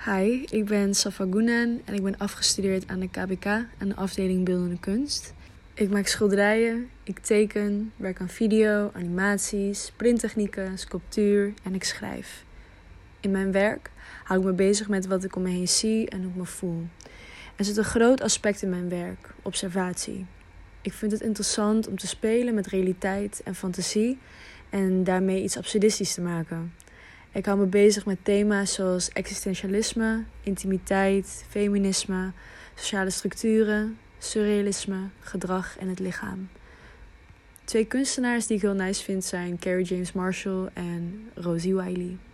Hi, ik ben Safa Gunan en ik ben afgestudeerd aan de KBK aan de afdeling Beeldende Kunst. Ik maak schilderijen, ik teken, werk aan video, animaties, printtechnieken, sculptuur en ik schrijf. In mijn werk hou ik me bezig met wat ik om me heen zie en hoe ik me voel. Er zit een groot aspect in mijn werk, observatie. Ik vind het interessant om te spelen met realiteit en fantasie en daarmee iets absurdistisch te maken. Ik hou me bezig met thema's zoals existentialisme, intimiteit, feminisme, sociale structuren, surrealisme, gedrag en het lichaam. 2 kunstenaars die ik heel nice vind zijn Kerry James Marshall en Rosie Wiley.